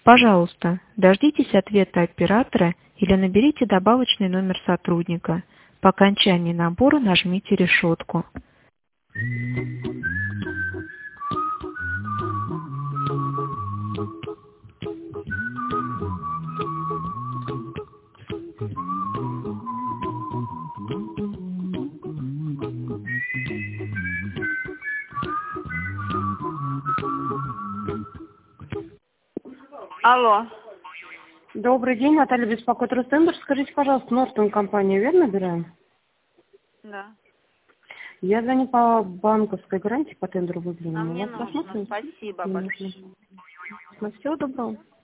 Пожалуйста, дождитесь ответа оператора или наберите добавочный номер сотрудника. По окончании набора нажмите решетку. Алло. Добрый день, Наталья беспокоит Ростендер. Скажите, пожалуйста, Нортон компанию верно набираем? Да. Я звоню по банковской гарантии по тендеру А выделенному. мне нужно. Спасибо большое. Всего доброго.